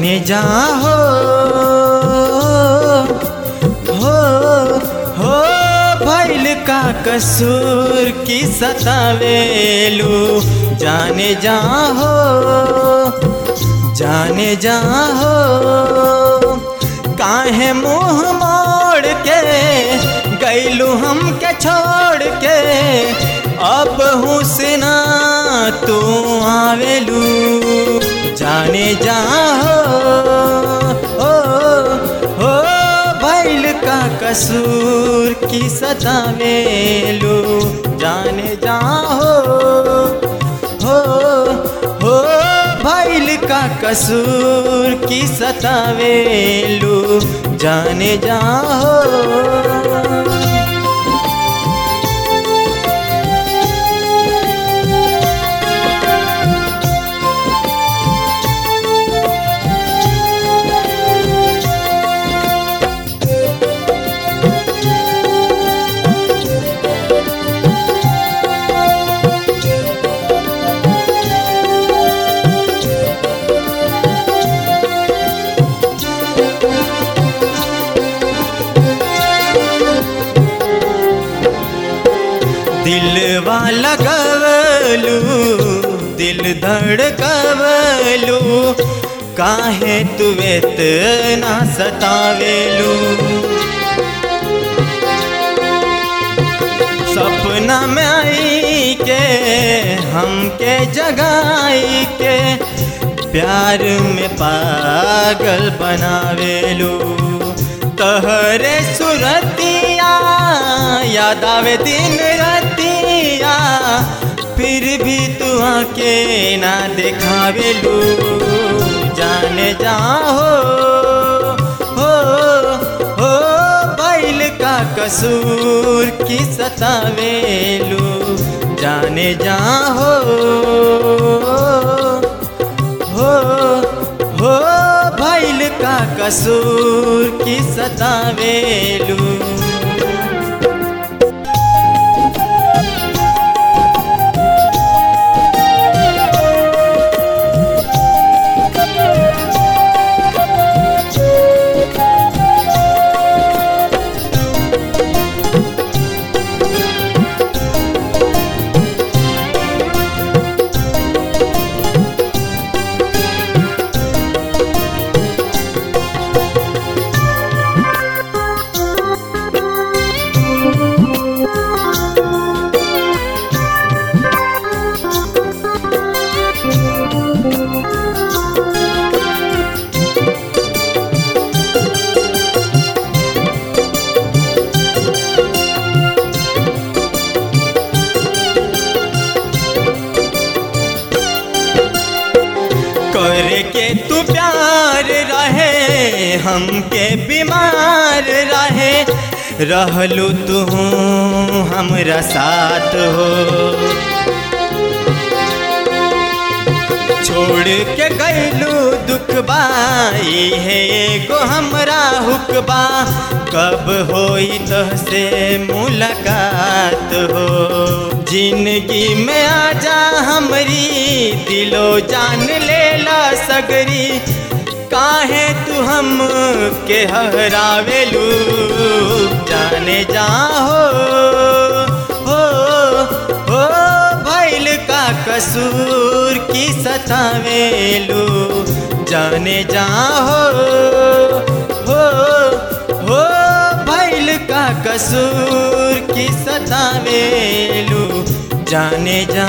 जाने जा हो भइल का कसूर की सतावेलू। जाने जा हो काहे मुँह मोड़ के गैलू हमके छोड़ के। अब हुस्ना तू आवेलू। जाने जा हो भइल का कसूर की सतावेलू। जाने जा हो भइल का कसूर की सतावेलू। जाने जा दिलवा लगवलू दिल धड़कवलू। काहे तू इतना सतावेलू। सपना में आई के हमके जगाई के प्यार में पागल बनावेलू। तहरे सुरतिया याद आवे दिन रातिया फिर भी तू आके ना देखावेलू। जाने जा हो भइल का कसूर की सतावेलू। जाने जा हो भइल का कसूर की सतावेलू। करके तू प्यार रहे हमके बीमार रहे। रहलू तू हमरा साथ हो। छोड़ के गैलू दुखबाई है एगो हमरा हुक्बा। कब होई तहसे मुलाकात हो। जिंदगी में आजा हमरी दिलो जान लेला सगरी। काहे तू हम के हरावेलू। जाने जा हो भइल का कसूर की सतावेलू। जाने जा हो भइल का कसूर की सतावेलू। जाने जा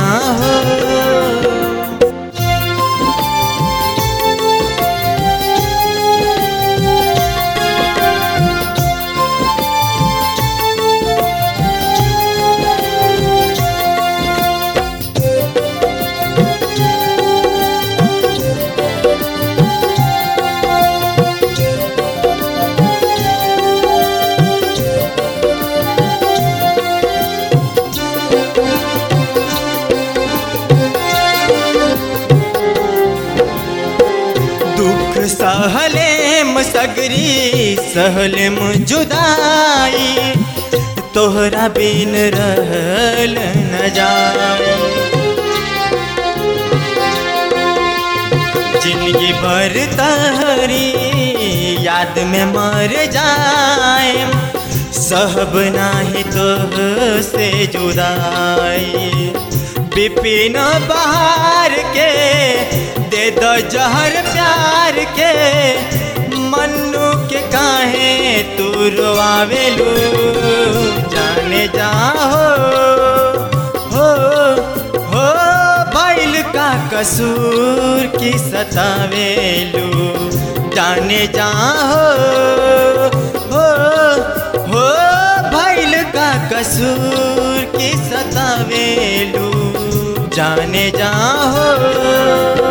सहलेम सगरी सहलेम जुदाई। तोहरा बिन रहल न जाई। जिंदगी भर तहरी याद में मर जाए, सहब नाही तो से जुदाई। विपिन बहार के दे दो जहर प्यार के, मन्नू के काहे तू रोआवेलू। जाने जा हो भइल का कसूर की सतावेलू। जाने जा हो भइल का कसूर की सतावेलू। जाने जा हो।